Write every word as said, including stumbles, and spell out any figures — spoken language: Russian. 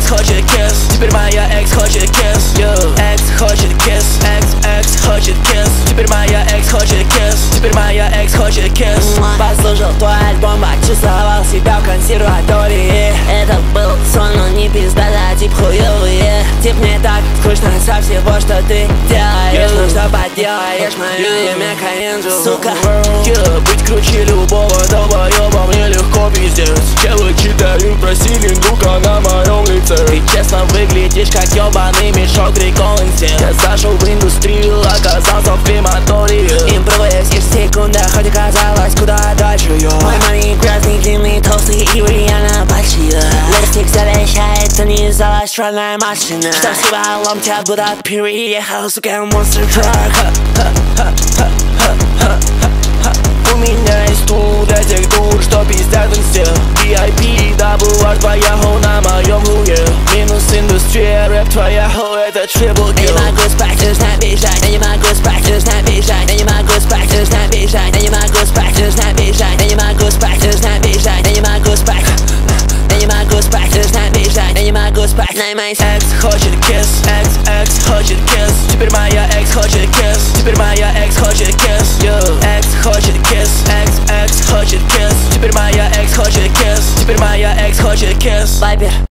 хочет кис. Теперь моя экс хочет кис. Экс хочет кис. Экс, экс хочет кис. Теперь моя экс хочет кис. Теперь моя экс хочет кис. Послушал твой альбом, почувствовал себя в консерватории. Это был сон, но не пиздата, тип хуёвые. Тип мне так скучно со всего, что ты делаешь. Ну что поделаешь, мое имя Каенджел, сука. Yeah, быть круче любого долбоёба мне легко, пиздец. Челы читают про силиндука на моем лице. Ты честно выглядишь как ёбаный мешок реконсен. Я зашел в индустрию, оказался в крематории. Импровизируешь в секундах, хоть оказалось куда дальше, йо. Мой маленький грязный, длинный, толстый и реально почти. Листик завещает, то не зала швальная машина. Что сливалом тебя будто переехал, сука, монстр трак. У меня есть тур для тех дур, что пиздят в инсте. ви ай пи, добывар твоя ху на моем луге. Минус индустрия, рэп твоя ху, это трипл килл. Я не могу спать, нужно бежать. Я не могу спать, нужно бежать. Я не могу спать, нужно бежать. Я не могу спать, нужно бежать. Я не могу спать, нужно бежать. Я не могу спать. Я не могу спать, нужно бежать. Я не могу спать. Наймайся. Экс хочет кис. Экс, экс хочет кис. Теперь моя экс хочет кис. Теперь моя экс хочет кис. Экс хочет кис. Экс, экс хочет кис. Теперь моя экс хочет кис. Теперь моя экс хочет кис. Вайбер.